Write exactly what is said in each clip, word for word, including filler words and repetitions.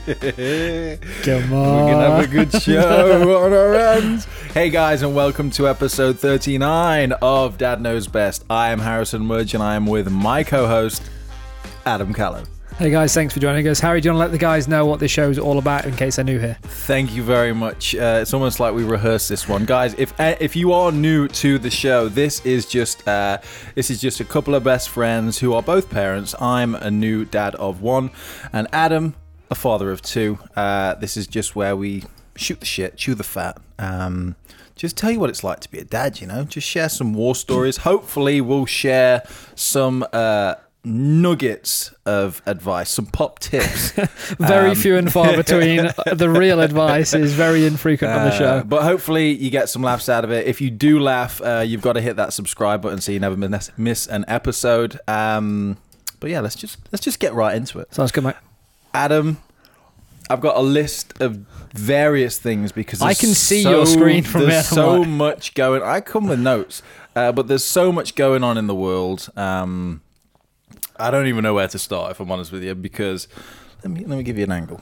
Come on. We're going to have a good show on our hands. Hey guys, and welcome to episode thirty-nine of Dad Knows Best. I am Harrison Mudge, and I am with my co-host, Adam Callow. Hey guys, thanks for joining us. Harry, do you want to let the guys know what this show is all about in case they're new here? Thank you very much. Uh, it's almost like we rehearsed this one, guys. If uh, if you are new to the show, this is just uh, this is just a couple of best friends who are both parents. I'm a new dad of one, and Adam, a father of two. Uh, this is just where we shoot the shit, chew the fat. Um, just tell you what it's like to be a dad. You know, just share some war stories. Hopefully, we'll share some. Uh, nuggets of advice, some pop tips. very um, few and far between. The real advice is very infrequent uh, on the show. But hopefully you get some laughs out of it. If you do laugh, uh, you've got to hit that subscribe button so you never miss, miss an episode. Um, but yeah, let's just let's just get right into it. Sounds good, mate. Adam, I've got a list of various things because I can see so, your screen from there's here. so much going. I come with notes, uh, but there's so much going on in the world. Um, I don't even know where to start, if I'm honest with you, because let me let me give you an angle.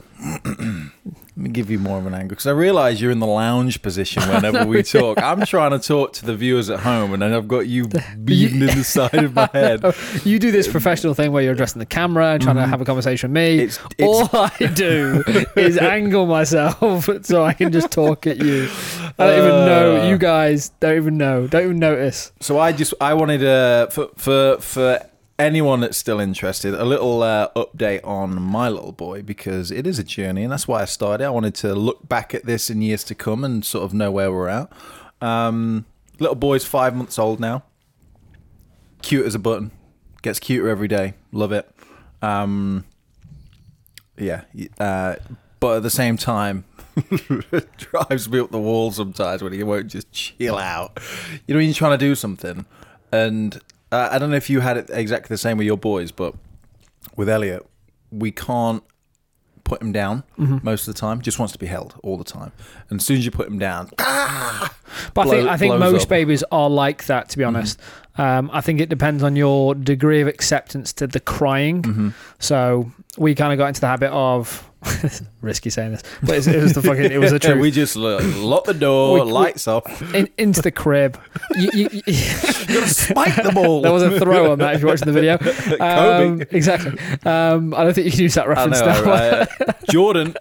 Let me give you more of an angle, because I realise you're in the lounge position whenever we talk. I'm trying to talk to the viewers at home, and then I've got you beating in the side of my head. You do this professional thing where you're addressing the camera and trying mm. to have a conversation with me. It's, it's, All I do is angle myself so I can just talk at you. I don't uh, even know. You guys don't even know. Don't even notice. So I just I wanted to for for for. anyone that's still interested, a little uh, update on my little boy, because it is a journey, and that's why I started. I wanted to look back at this in years to come and sort of know where we're at. Um, little boy's five months old now. Cute as a button. Gets cuter every day. Love it. Um, yeah. Uh, but at the same time, it drives me up the wall sometimes when he won't just chill out. You know, when you're trying to do something, and... Uh, I don't know if you had it exactly the same with your boys, but with Elliot, we can't put him down mm-hmm. most of the time. Just wants to be held all the time. And as soon as you put him down, ah, but blow, I think I think most up. babies are like that, to be honest. Mm-hmm. Um, I think it depends on your degree of acceptance to the crying. Mm-hmm. So we kind of got into the habit of risky saying this, but it was the fucking it was the truth. We just lock the door, we, lights off, in, into the crib. You, you, you, you gotta spike the ball. There was a throw on that if you're watching the video. Um, Kobe, exactly. Um, I don't think you can use that reference I know, now. Right? Jordan,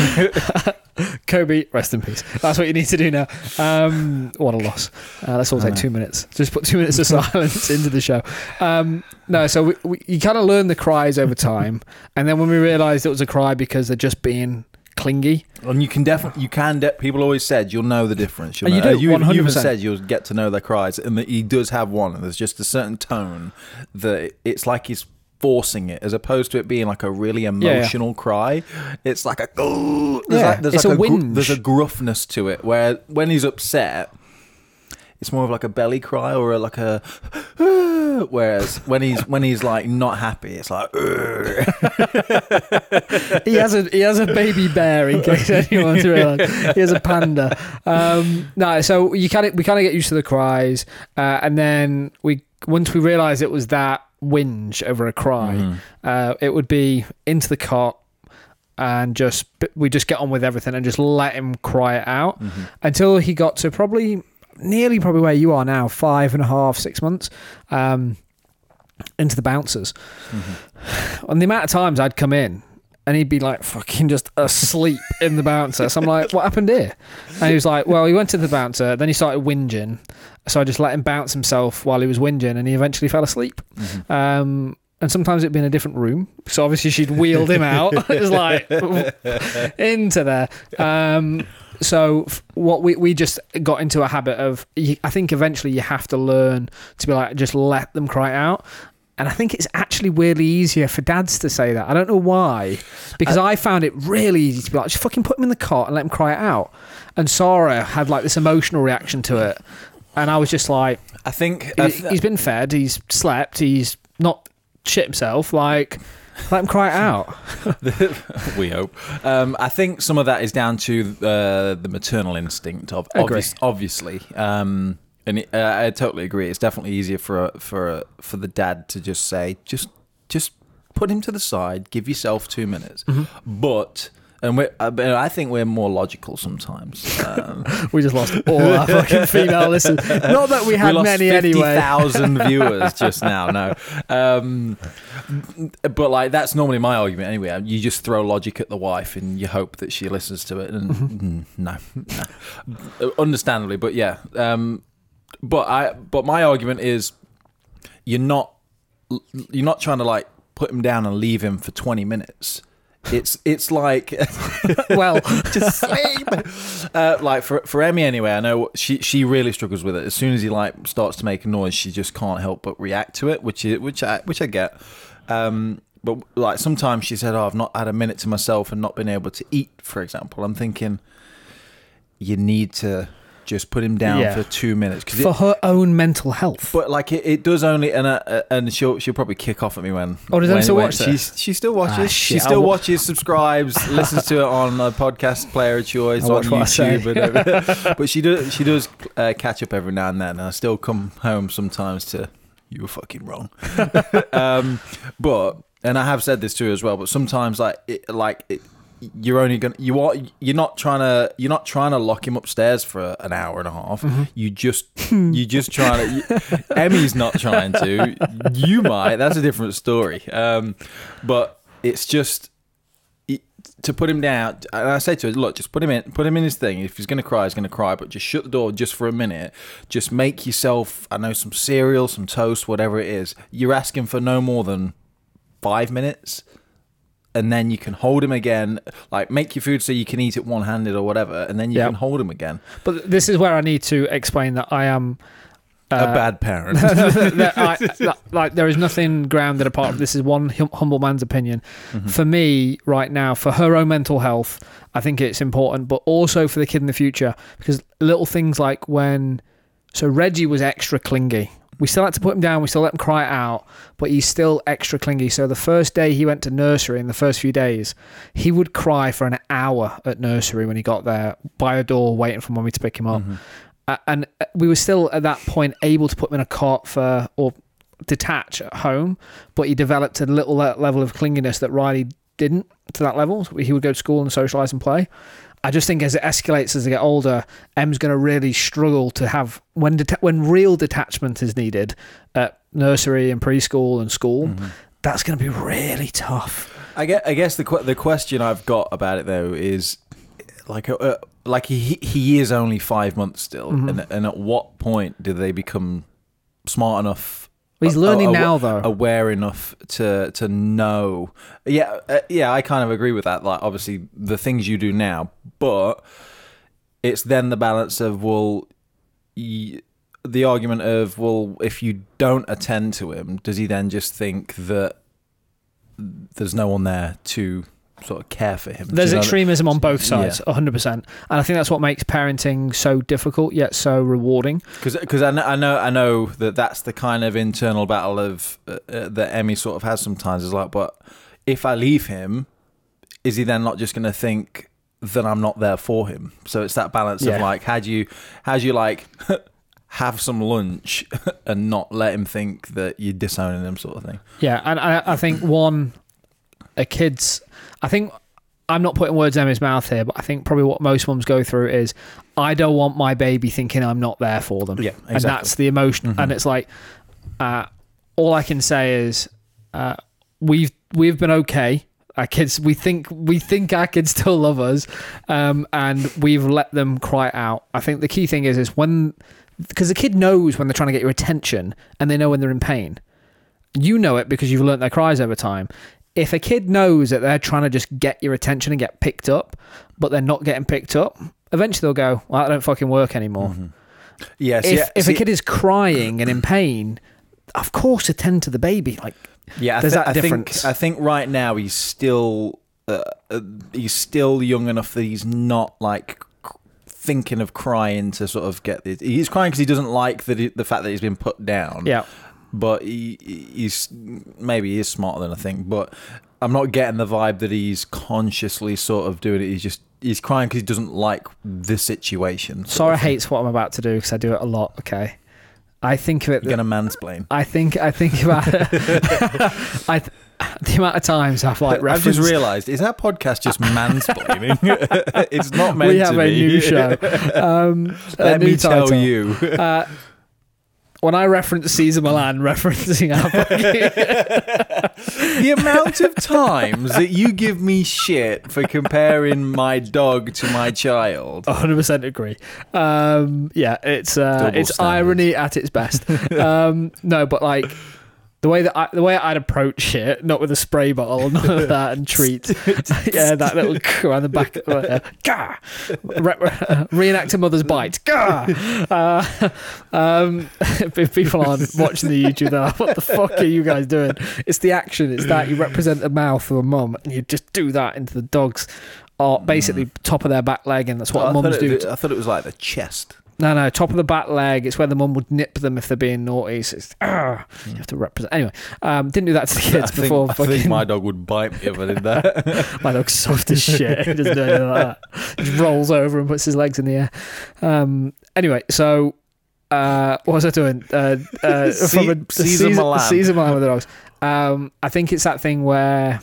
Kobe, rest in peace. That's what you need to do now. Um, what a loss. Uh, let's all take two minutes. Just put two minutes of silence into the show. Um, no, so we, we, you kind of learn the cries over time, and then when we realised it was a cry because they're just being clingy. And you can definitely, you can. De- people always said you'll know the difference. You'll and know, you do. You, one hundred you percent. even said you'll get to know their cries, and that he does have one. And there's just a certain tone that it's like he's forcing it, as opposed to it being like a really emotional yeah, yeah. cry. It's like a oh, there's yeah, like, there's it's like a, a whinge. Gr- there's a gruffness to it, where when he's upset, it's more of like a belly cry or a, like a. Whereas when he's when he's like not happy, it's like. he has a he has a baby bear, in case anyone's realised. He has a panda. Um, no, so you kind of we kind of get used to the cries, uh, and then we once we realised it was that whinge over a cry, mm. uh, it would be into the cot. And just we just get on with everything and just let him cry it out mm-hmm. until he got to probably. Nearly probably where you are now, five and a half, six months, um, into the bouncers. Mm-hmm. And the amount of times I'd come in and he'd be like fucking just asleep in the bouncer. So I'm like, what happened here? And he was like, well, he went to the bouncer, then he started whinging. So I just let him bounce himself while he was whinging, and he eventually fell asleep. Mm-hmm. Um, and sometimes it'd be in a different room. So obviously she'd wheeled him out. It was like, into there. Um, So what we, we just got into a habit of, I think eventually you have to learn to be like, just let them cry out. And I think it's actually weirdly easier for dads to say that. I don't know why, because I, I found it really easy to be like, just fucking put him in the cot and let him cry it out. And Sarah had like this emotional reaction to it. And I was just like, I think he, he's been fed, he's slept, he's not shit himself. Like, let him cry it out. We hope. Um, I think some of that is down to uh, the maternal instinct of obvious, obviously. Um, and it, uh, I totally agree. It's definitely easier for a, for a, for the dad to just say, just just put him to the side, give yourself two minutes. Mm-hmm. But And we're, I think we're more logical sometimes. Um, we just lost all our fucking female listeners. Not that we had we many lost fifty thousand anyway. viewers just now. No, um, but like that's normally my argument anyway. You just throw logic at the wife and you hope that she listens to it. And mm-hmm. no, no, understandably, but yeah. Um, but I, but my argument is, you're not, you're not trying to like put him down and leave him for twenty minutes. It's it's like well, just sleep. Uh, like for for Emmy anyway, I know she she really struggles with it. As soon as he like starts to make a noise, she just can't help but react to it, which is which I which I get. Um, but like sometimes she said, "Oh, I've not had a minute to myself and not been able to eat," for example. I'm thinking you need to just put him down yeah. for two minutes for it, her own mental health. But like it, it does only, and uh, and she'll she'll probably kick off at me when. Oh, does Em still watch she she still watches. Ah, she still watches, subscribes, listens to it on a podcast player of choice I'll on YouTube. And but she does she does uh, catch up every now and then. And I still come home sometimes to you were fucking wrong. um, but and I have said this to her as well. But sometimes like it, like it. You're only gonna you are you're not trying to you're not trying to lock him upstairs for an hour and a half. Mm-hmm. You just you just trying to. You, Emmy's not trying to. You might. That's a different story. Um, but it's just it, to put him down. And I say to her, look, just put him in. Put him in his thing. If he's gonna cry, he's gonna cry. But just shut the door just for a minute. Just make yourself. I know some cereal, some toast, whatever it is. You're asking for no more than five minutes. And then you can hold him again, like make your food so you can eat it one-handed or whatever, and then you yep. can hold him again. But this is where I need to explain that I am uh, a bad parent. that I, that, like there is nothing grounded apart from this is one hum- humble man's opinion. Mm-hmm. For me, right now, for her own mental health, I think it's important, but also for the kid in the future, because little things like when, so Reggie was extra clingy. We still had to put him down, we still let him cry it out, but he's still extra clingy. So the first day he went to nursery, in the first few days, he would cry for an hour at nursery when he got there, by a door, waiting for mommy to pick him up. Mm-hmm. Uh, and we were still, at that point, able to put him in a cot for, or detach at home, but he developed a little level of clinginess that Riley didn't to that level. So he would go to school and socialise and play. I just think as it escalates as they get older, Em's going to really struggle to have when deta- when real detachment is needed at nursery and preschool and school. Mm-hmm. That's going to be really tough. I guess, I guess the qu- the question I've got about it though is like uh, like he he is only five months still, mm-hmm. and and at what point do they become smart enough? He's learning uh, now, though. Aware enough to to know. Yeah, uh, yeah, I kind of agree with that. Like, obviously, the things you do now, but it's then the balance of, well, y- the argument of, well, if you don't attend to him, does he then just think that there's no one there to sort of care for him? There's extremism that? on both sides, yeah. one hundred percent. And I think that's what makes parenting so difficult yet so rewarding. Because I know, I know I know that that's the kind of internal battle of uh, uh, that Emmy sort of has sometimes. Is like, but if I leave him, is he then not just going to think that I'm not there for him? So it's that balance yeah. of like, how do you, how do you like have some lunch and not let him think that you're disowning him, sort of thing. Yeah, and I, I think one, a kid's, I think, I'm not putting words in his mouth here, but I think probably what most mums go through is, I don't want my baby thinking I'm not there for them. Yeah, exactly. And that's the emotion. Mm-hmm. And it's like, uh, all I can say is, uh, we've we've been okay. Our kids, we think we think our kids still love us, um, and we've let them cry out. I think the key thing is is when, because the kid knows when they're trying to get your attention, and they know when they're in pain. You know it because you've learnt their cries over time. If a kid knows that they're trying to just get your attention and get picked up, but they're not getting picked up, eventually they'll go, well, I don't fucking work anymore. Mm-hmm. Yes. If yeah, if see, a kid is crying and in pain, of course attend to the baby. Like, yeah, there's th- that I difference. Think, I think right now he's still uh, uh, he's still young enough that he's not like thinking of crying to sort of get this. He's crying because he doesn't like the the fact that he's been put down. Yeah. But he he's maybe he is smarter than I think. But I'm not getting the vibe that he's consciously sort of doing it. He's just he's crying because he doesn't like the situation. Sora hates what I'm about to do because I do it a lot. Okay, I think of it. You're gonna mansplain. I think I think about it. I th- the amount of times I've like I've referenced. just realised, is our podcast just mansplaining? It's not meant we have to a be. new show. Um, a Let new me tell title. you. Uh, when I reference Caesar Milan referencing our The amount of times that you give me shit for comparing my dog to my child. one hundred percent agree. Um, yeah, it's uh, Double it's standards. irony at its best. um, no, but like the way that I, the way I'd approach it, not with a spray bottle, none of that, and treats. Yeah, that little around the back. Uh, gah! Re- re- reenact a mother's bite. Gah! Uh, um, if people aren't watching the YouTube, they're like, what the fuck are you guys doing? It's the action. It's that you represent the mouth of a mum, and you just do that into the dog's, or basically Mm. top of their back leg, and that's what I mums thought do. it, I thought it was like the chest. No, no, top of the back leg. It's where the mum would nip them if they're being naughty. So it's, ah, you have to represent. Anyway, um, didn't do that to the kids I think, before. I fucking, think my dog would bite me if I did that. my dog's soft as shit. He doesn't do anything like that. Just rolls over and puts his legs in the air. Um, anyway, so uh, what was I doing? Uh, uh, from a, Caesar Caesar Milan. Caesar Milan with the dogs. Um, I think it's that thing where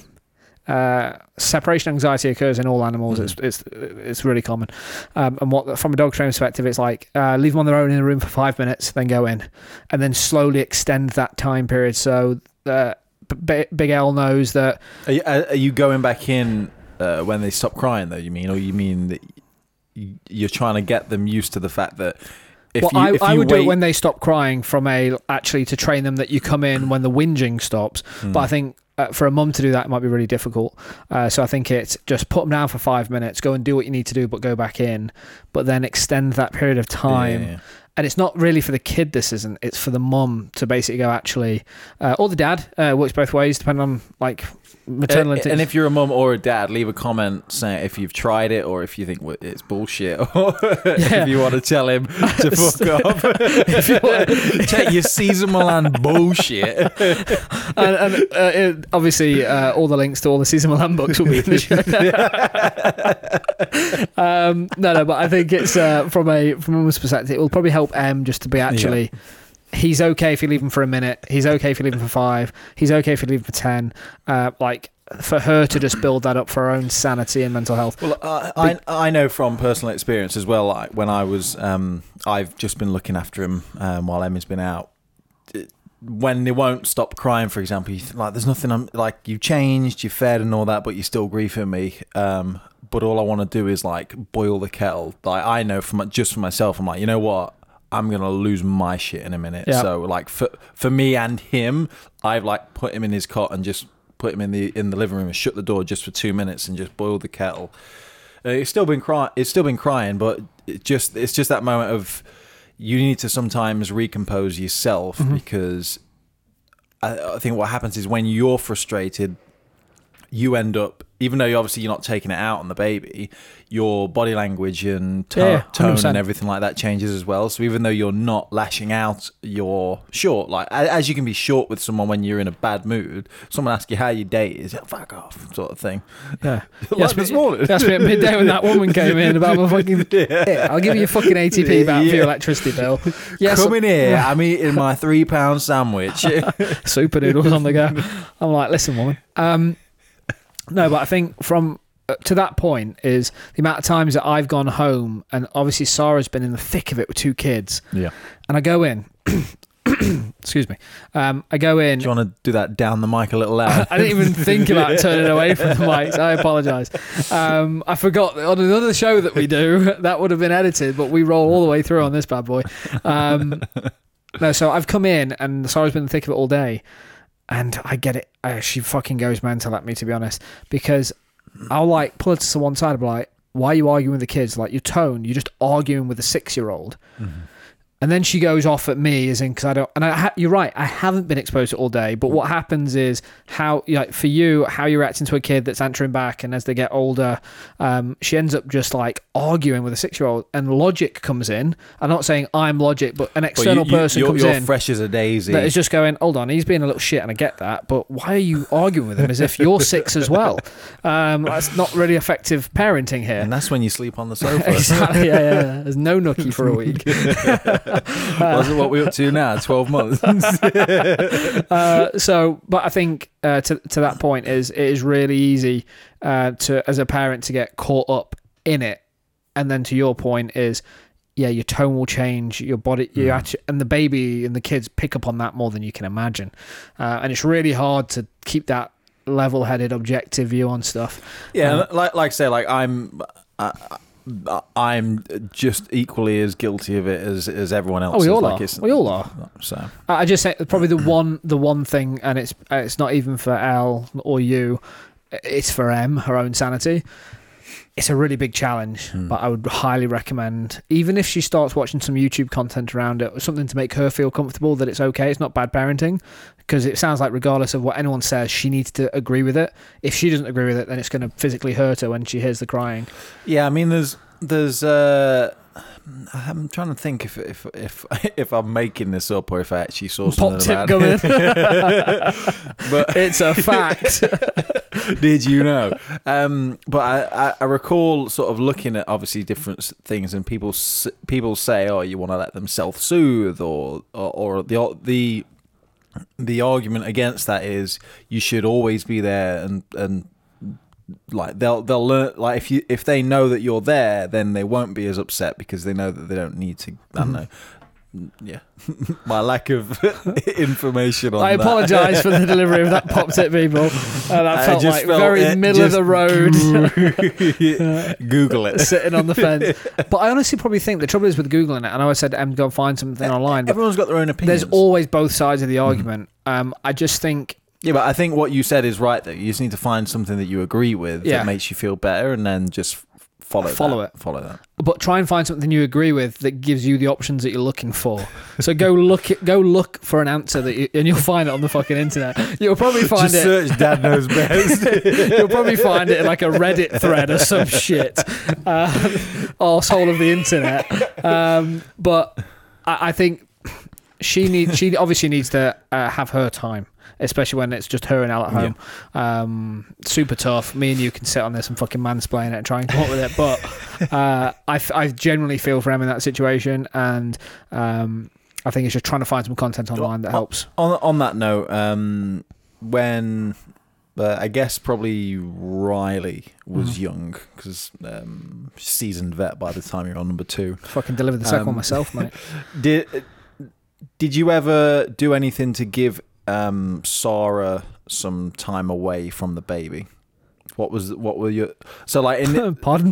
uh, separation anxiety occurs in all animals. Mm. It's it's it's really common. Um, and what from a dog training perspective, it's like uh, leave them on their own in the room for five minutes, then go in, and then slowly extend that time period. So uh, B- Big L knows that. Are you, are you going back in uh, when they stop crying, though, you mean? Or you mean that y- you're trying to get them used to the fact that if well, you, I, if I you would wait, do it when they stop crying from a actually to train them that you come in when the whinging stops. Hmm. But I think uh, for a mum to do that, it might be really difficult. Uh, so I think it's just put them down for five minutes, go and do what you need to do, but go back in, but then extend that period of time. Yeah, yeah. And it's not really for the kid, this isn't. It's for the mum to basically go, actually, uh, or the dad, uh, works both ways, depending on, like, maternal Uh, instinct. and if you're a mum or a dad, leave a comment saying if you've tried it or if you think well, it's bullshit, or if you want to tell him to fuck off. If you want- Take your Caesar Milan bullshit. and, and uh, it, obviously, uh, all the links to all the Caesar Milan books will be in the show. um, no, no, but I think it's uh, from a from a mum's perspective, it will probably help Em just to be actually. He's okay if you leave him for a minute. He's okay if you leave him for five. He's okay if you leave him for ten. Uh, like for her to just build that up for her own sanity and mental health. Well, uh, I I know from personal experience as well. Like when I was, um, I've just been looking after him um, while Emmy's been out. When they won't stop crying, for example, you think, like there's nothing. I'm like you've changed, you're fed and all that, but you're still grieving me. Um, but all I want to do is like boil the kettle. Like I know from just for myself, I'm like, you know what? I'm gonna lose my shit in a minute. Yeah. So like for for me and him, I've like put him in his cot and just put him in the in the living room and shut the door just for two minutes and just boiled the kettle. Uh, it's still been crying. It's still been crying, but it just it's just that moment of you need to sometimes recompose yourself Mm-hmm. because I, I think what happens is when you're frustrated, you end up. Even though you obviously you're not taking it out on the baby, your body language and to- Yeah, yeah, tone one hundred percent. and everything like that changes as well. So even though you're not lashing out, you're short. Like a- as you can be short with someone when you're in a bad mood. Someone asks you how your day is, yeah, fuck off, sort of thing. Yeah. Like Yes, this me- morning. That's me at midday when that woman came in about my fucking. Yeah, I'll give you a fucking A T P back for Yeah. your electricity bill. Yes, Come in here. I'm eating my three pound sandwich. super noodles on the go. I'm like, listen, woman. Um, no, but I think from uh, to that point is the amount of times that I've gone home, and obviously Sarah's been in the thick of it with two kids, Yeah. and I go in. Excuse me. Um, I go in. Do you want to do that down the mic a little loud? I didn't even think about turning away from the mics. I apologise. Um, I forgot that on another show that we do, that would have been edited, but we roll all the way through on this bad boy. Um, no, so I've come in and Sarah's been in the thick of it all day, and I get it. Uh, she fucking goes mental at me, to be honest, because I'll like pull her to one side and be like, why are you arguing with the kids? Like your tone, you're just arguing with a six-year-old. Mm-hmm. And then she goes off at me, as in because I don't. And I ha- you're right, I haven't been exposed to it all day. But what happens is how, like for you, how you're reacting to a kid that's answering back, and as they get older, um, she ends up just like arguing with a six-year-old, and logic comes in. I'm not saying I'm logic, but an external But you- you- person you're, comes you're in fresh as a daisy. that is just going, hold on, he's being a little shit, and I get that, but why are you arguing with him as if you're six as well? Um, that's not really effective parenting here. and that's when you sleep on the sofa. Exactly. Yeah, yeah, yeah. There's no nookie for a week. What's what we're up to now? Twelve months. uh, so, but I think uh, to to that point is it is really easy uh, to as a parent to get caught up in it, and then to your point is, yeah, your tone will change, your body, you Mm. actually, and the baby and the kids pick up on that more than you can imagine, uh, and it's really hard to keep that level-headed, objective view on stuff. Yeah, Um, like like I say, like I'm. Uh, I'm just equally as guilty of it as, as everyone else. Oh, we is. all like are. It's, We all are. So I I just say probably the one the one thing, and it's it's not even for Elle or you, it's for Em, her own sanity. It's a really big challenge, Hmm. but I would highly recommend, even if she starts watching some YouTube content around it, or something to make her feel comfortable that it's okay, it's not bad parenting, because it sounds like regardless of what anyone says, she needs to agree with it. If she doesn't agree with it, then it's going to physically hurt her when she hears the crying. yeah, I mean, there's there's. Uh, I'm trying to think if if if if I'm making this up or if I actually saw something Pop tip about coming. it. But It's a fact. did you know? Um, but I, I, I recall sort of looking at obviously different s- things, and people s- people say, "Oh, you want to let them self-soothe," or or, or the the the argument against that is you should always be there, and and like they'll they'll learn, like if you if they know that you're there, then they won't be as upset because they know that they don't need to. I don't know. Yeah, my lack of information on I that. apologise for the delivery of that pop tip, people. Uh, that I felt just like felt very it middle of just the road. Google it. Sitting on the fence. But I honestly probably think the trouble is with Googling it, and I always said, Em, go and find something online. But Everyone's got their own opinions. there's always both sides of the argument. Um, I just think, Yeah, but I think what you said is right, though. You just need to find something that you agree with Yeah. that makes you feel better, and then just follow Follow that. it. Follow that. but try and find something you agree with that gives you the options that you're looking for. So go look it, go look for an answer that you, and you'll find it on the fucking internet. You'll probably find Just it. search Dad Knows Best. You'll probably find it in like a Reddit thread or some shit. Uh, arsehole of the internet. Um, but I, I think she needs. She obviously needs to uh, have her time, especially when it's just her and Al at home. Um, super tough. Me and you can sit on this and fucking mansplain it and try and come up with it. But uh, I, f- I genuinely feel for Em in that situation, and um, I think it's just trying to find some content online that helps. on on that note, um, when uh, I guess probably Riley was Mhm. young because um, seasoned vet by the time you're on number two. Fucking deliver the second Um, one myself, mate. Did did you ever do anything to give um, Sarah some time away from the baby? What was what were your so like in Pardon?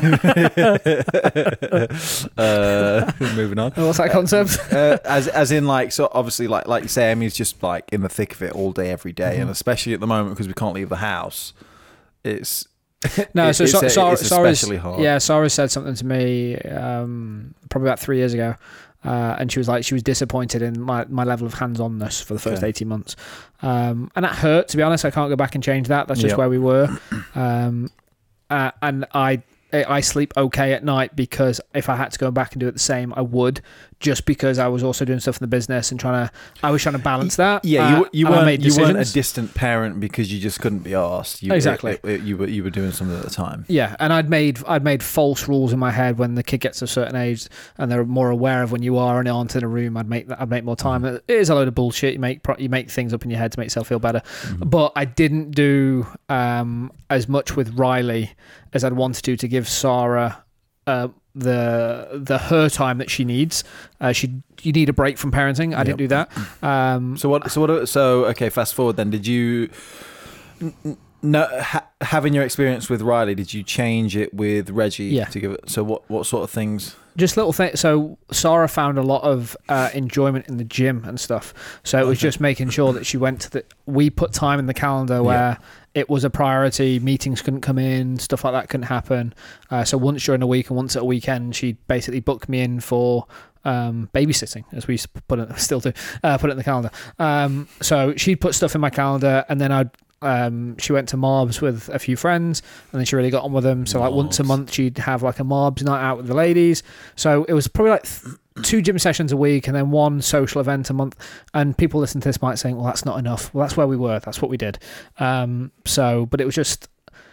uh, moving on What's that concept? uh, as as in like so obviously like like you say Emmy's just like in the thick of it all day every day, Mhm. and especially at the moment because we can't leave the house, it's No, it- so it's, Sa- a- Sarah, it's Sarah's, especially hard. yeah, Sarah said something to me um, probably about three years ago, uh, and she was like, she was disappointed in my, my level of hands-onness for the first Okay. eighteen months, um, and that hurt. To be honest, I can't go back and change that. That's just Yep. where we were, um, uh, and I. I sleep okay at night because if I had to go back and do it the same, I would. Just because I was also doing stuff in the business and trying to, I was trying to balance that. Yeah, you, uh, you and I weren't made you weren't a decisions. distant parent because you just couldn't be asked. You, Exactly. it- it- you were you were doing something at the time. Yeah, and I'd made I'd made false rules in my head when the kid gets to a certain age and they're more aware of when you are and aren't in a room. I'd make that I'd make more time. It is a load of bullshit. You make pro- you make things up in your head to make yourself feel better. Mhm. But I didn't do um, as much with Riley as I'd wanted to to give Sarah uh, the the her time that she needs. Uh, she you need a break from parenting. I didn't Yep. do that. Um, So what? So what? So okay. Fast forward. Then, did you? n- n- No, ha, having your experience with Riley, did you change it with Reggie? Yeah. To give it. So what? What sort of things? Just little things. So Sarah found a lot of uh, enjoyment in the gym and stuff. So it was Okay. just making sure that she went to the. We put time in the calendar where it was a priority. Meetings couldn't come in, stuff like that couldn't happen. Uh, so once during the week and once at a weekend, she basically booked me in for um, babysitting, as we used to put it, still do, uh, put it in the calendar. Um, so she'd put stuff in my calendar, and then I'd. Um, she went to Marbs with a few friends, and then she really got on with them. So like once a Marbs. month, she'd have like a Marbs night out with the ladies. So it was probably like th- two gym sessions a week, and then one social event a month. And people listening to this might think, "Well, that's not enough." Well, that's where we were. That's what we did. Um, so, but it was just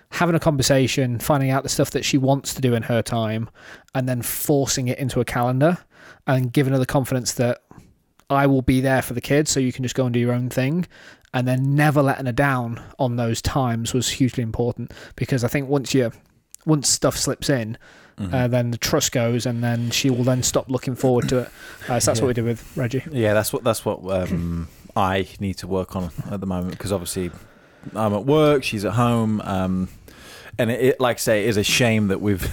having a conversation, finding out the stuff that she wants to do in her time, and then forcing it into a calendar and giving her the confidence that I will be there for the kids, so you can just go and do your own thing, and then never letting her down on those times was hugely important, because I think once you once stuff slips in, mm-hmm. uh, then the trust goes, and then she will then stop looking forward to it. Uh, so that's yeah. what we did with Reggie. Yeah, that's what that's what um, I need to work on at the moment, because obviously I'm at work, she's at home, um, and it, it, like I say, it is a shame that we've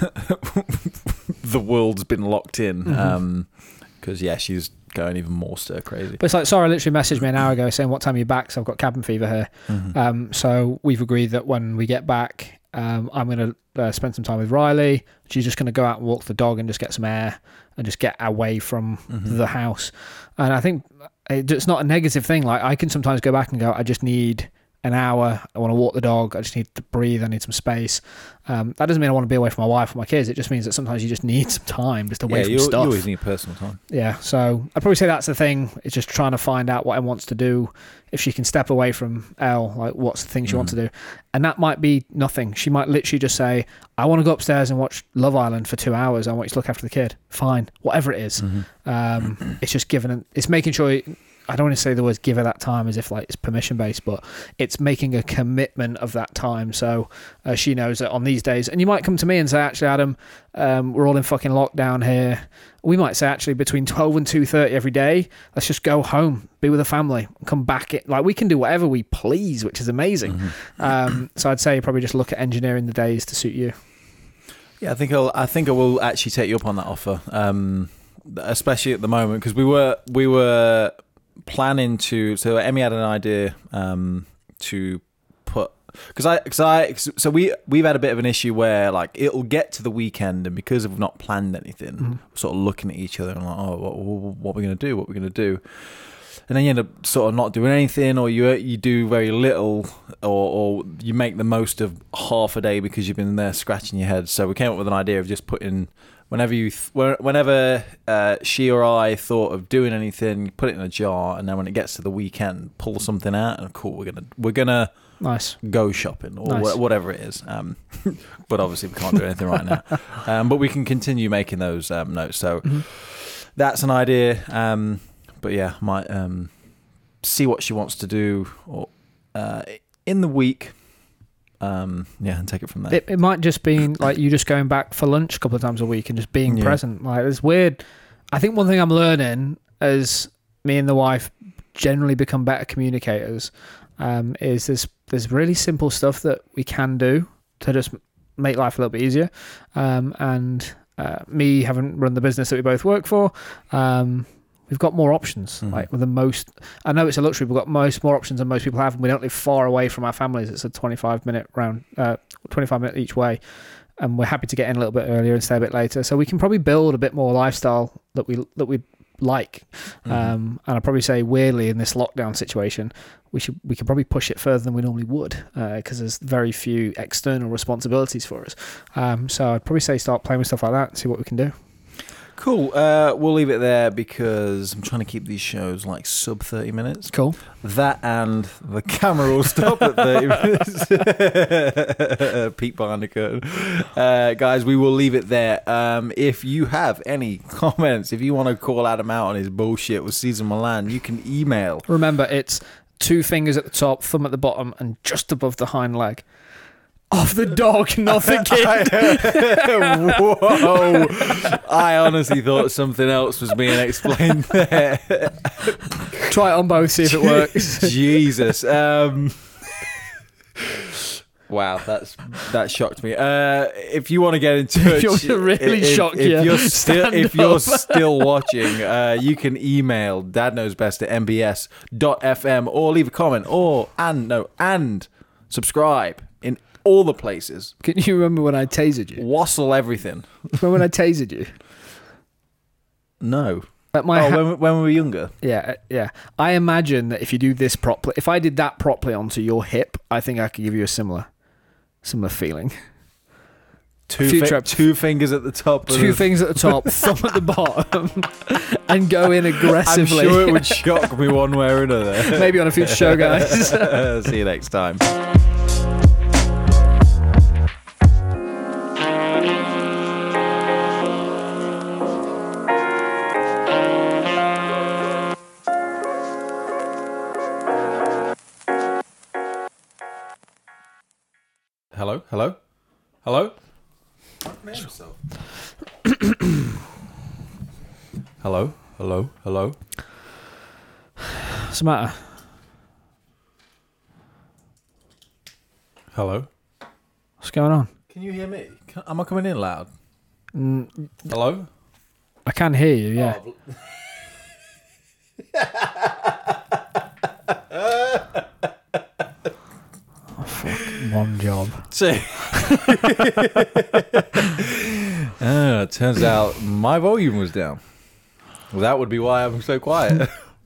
the world's been locked in, because mm-hmm. um, yeah, she's going even more stir crazy. But it's like, Sarah literally messaged me an hour ago saying, what time are you back? So I've got cabin fever here. Mm-hmm. Um, so we've agreed that when we get back, um, I'm going to uh, spend some time with Riley. She's just going to go out and walk the dog and just get some air and just get away from mm-hmm. the house. And I think it's not a negative thing. Like, I can sometimes go back and go, I just need an hour. I want to walk the dog. I just need to breathe. I need some space. Um, that doesn't mean I want to be away from my wife or my kids. It just means that sometimes you just need some time just away yeah, from you, stuff. You always need personal time. Yeah, so I'd probably say that's the thing. It's just trying to find out what Em wants to do. If she can step away from Elle, like, what's the thing she mm. wants to do? And that might be nothing. She might literally just say, I want to go upstairs and watch Love Island for two hours. I want you to look after the kid. Fine. Whatever it is. Mm-hmm. Um, it's just giving, it's making sure... I don't want to say the words give her that time as if like it's permission based, but it's making a commitment of that time. So uh, she knows that on these days, and you might come to me and say, actually, Adam, um, we're all in fucking lockdown here. We might say, actually, between twelve and two thirty every day, let's just go home, be with the family, and come back. It, like, we can do whatever we please, which is amazing. Mm-hmm. Um, so I'd say probably just look at engineering the days to suit you. Yeah, I think I'll, I think I will actually take you up on that offer, um, especially at the moment, because we were we were. planning to so Emmy had an idea um to put because I because I so we we've had a bit of an issue where like it'll get to the weekend, and because we've not planned anything, mm. we're sort of looking at each other and like, oh, what, what are we gonna do what we're gonna do and then you end up sort of not doing anything, or you you do very little, or, or you make the most of half a day because you've been there scratching your head. So we came up with an idea of just putting whenever you th- whenever uh, she or I thought of doing anything, put it in a jar, and then when it gets to the weekend, pull something out, and cool, we're gonna we're gonna nice go shopping or nice. wh- whatever it is. Um, but obviously we can't do anything right now. Um, but we can continue making those um, notes. So mm-hmm. that's an idea. Um, but yeah, might um, see what she wants to do or uh, in the week. Um, yeah, and take it from there. It, it might just be like you just going back for lunch a couple of times a week and just being yeah. present. Like, it's weird. I think one thing I'm learning as me and the wife generally become better communicators um, is this there's really simple stuff that we can do to just make life a little bit easier. Um, and uh, me having run the business that we both work for, um, we've got more options. Mm-hmm. Like with the most, I know it's a luxury. We've got most more options than most people have, and we don't live far away from our families. It's a twenty-five minute round, uh, twenty-five minute each way, and we're happy to get in a little bit earlier and stay a bit later. So we can probably build a bit more lifestyle that we that we like. Mm-hmm. Um, and I'd probably say, weirdly, in this lockdown situation, we should we could probably push it further than we normally would, because uh, there's very few external responsibilities for us. Um, so I'd probably say start playing with stuff like that and see what we can do. Cool. Uh, we'll leave it there because I'm trying to keep these shows like sub thirty minutes. Cool. That and the camera will stop at thirty minutes. Peek behind the curtain. Uh, guys, we will leave it there. Um, if you have any comments, if you want to call Adam out on his bullshit with Cesar Millan, you can email. Remember, it's two fingers at the top, thumb at the bottom, and just above the hind leg. Of the dog, not the kid. Whoa. I honestly thought something else was being explained there. Try it on both, see if it works. Jesus. Um, wow, that's that shocked me. Uh, if you want to get in touch, you're really if, shocked. If, yeah. if you're still Stand if you're up. still watching, uh, you can email dadknowsbest at m b s dot f m or leave a comment or and no and subscribe in all the places. Can you remember when I tasered you? Wassle everything. Remember when I tasered you? No. At my oh, ha- when, when we were younger? Yeah, yeah. I imagine that if you do this properly, if I did that properly onto your hip, I think I could give you a similar similar feeling. Two, fi- two fingers at the top. Two the- fingers at the top, thumb at the bottom, and go in aggressively. I'm sure it would shock me one way or another. Maybe on a future show, guys. See you next time. Hello? Hello? Hello? Hello? Hello? What's the matter? Hello? What's going on? Can you hear me? Can, am I coming in loud? Mm, Hello? I can hear you, yeah. Oh, Oh, fuck, one job. See? uh, turns out my volume was down. Well, that would be why I'm so quiet.